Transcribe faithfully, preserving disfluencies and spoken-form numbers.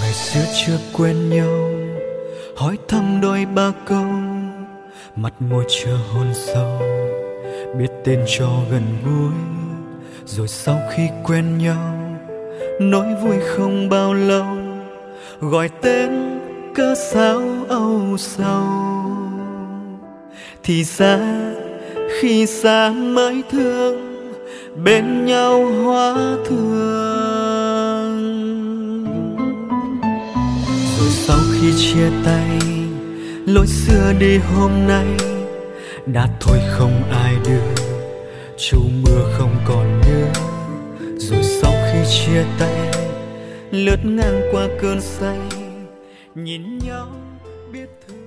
ngày xưa chưa quen nhau, hỏi thăm đôi ba câu, mặt môi chưa hôn sâu, biết tên cho gần gũi. Rồi sau khi quen nhau, nói vui không bao lâu, gọi tên cớ sao âu sầu. Thì ra khi xa mới thương, bên nhau hóa thương. Rồi sau khi chia tay, lối xưa đi hôm nay đã thôi không ai đưa, chu mưa không còn nhớ. Rồi sau khi chia tay, lướt ngang qua cơn say, nhìn nhau biết thương.